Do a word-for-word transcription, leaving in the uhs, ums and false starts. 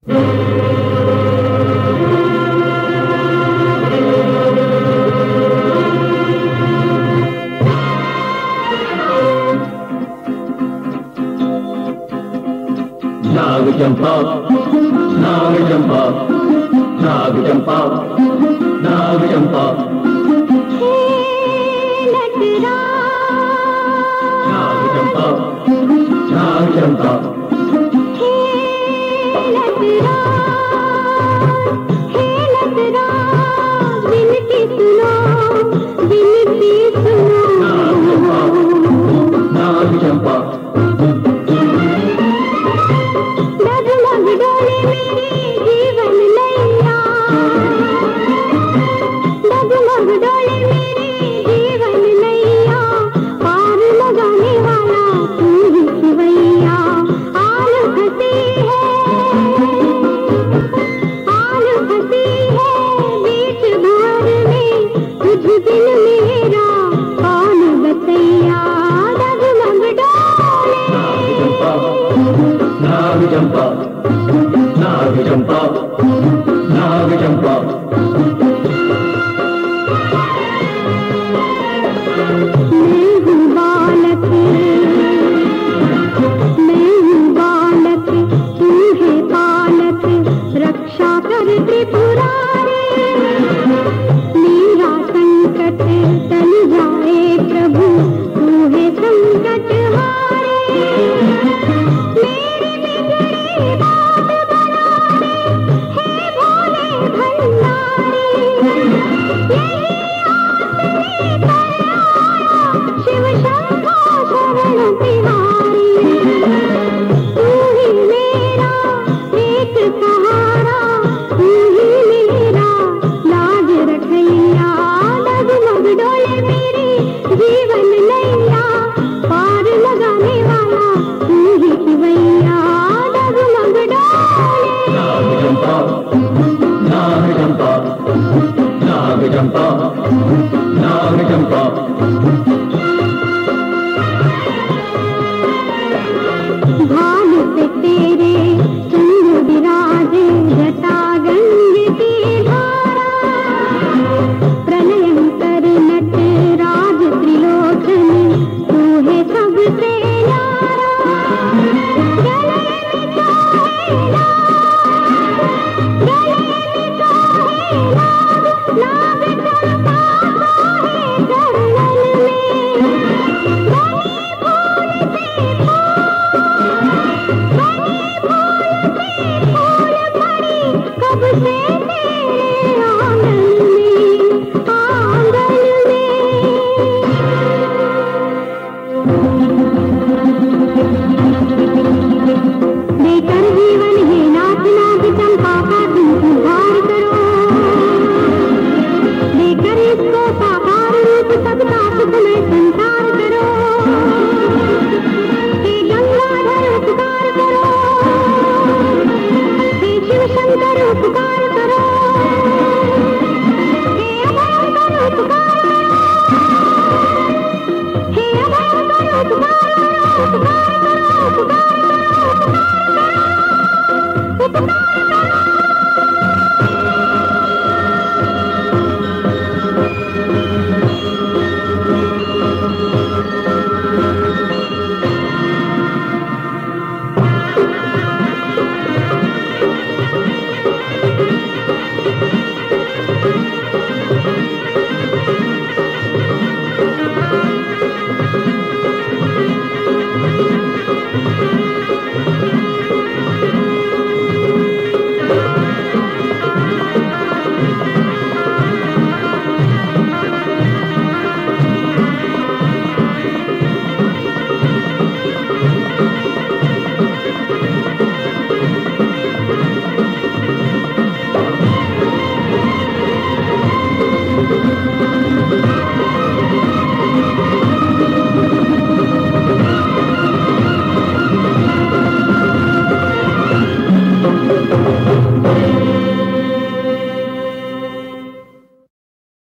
नाग चंपा नाग चंपा नाग चंपा नाग चंपा नाग चंपा नाग चंपा विनती सुनो विनती सुनो नाग चंपा डगमग डोले मेरी जीवन नैया डगमग डोले मेरी जीवन नैया पार लगाने वाला तू ही सिवैया आल फंसी है आल फंसी है बीच भंवर में तुझ बिन मेरा कौन बसैया डगमग डोले नाग चंपा नाग चंपा नाग चंपा मैं हूँ बालक मैं हूँ बालक तू है पालक रक्षा कर त्रिपुरारी मेरा संकट टल जाए प्रभु तू है संकट हारे मेरी बिगड़ी बात बना दे हे भोले भंडारी यही आस लेकर आया शिव शंभो शरण तिहारी तू ही मेरा एक सहारा तू ही मेरा लाज रखैया डगमग डोले मेरी जीवन नैया पार लगाने वाला तू ही सिवैया डगमग डोले नाग चंपा नाग चंपा नाग चंपा नाग चंपा भाल से तेरे चंद्र विराजे जटा गंग की धारा प्रलयंकर नट राज त्रिलोचन तू है सबसे न्यारा गले में चाहे नाग गले में चाहे नाग नाग चंपा चाहे चरणन में बनी फूल से बनी फूल से फूल पड़ी कब से तेरे आंगन में आंगन में देकर जीवन हे नाथ नाग चंपा का तुम उद्धार करो देकर इसको साकार रूप सबका सुखमय संसार करो हे गंगाधर उपकार करो हे शिव शंकर उपकार करो हे अभयंकर उपकार करो हे अभयंकर उपकार करो उपकार करो उपकार करो उपकार करो नाग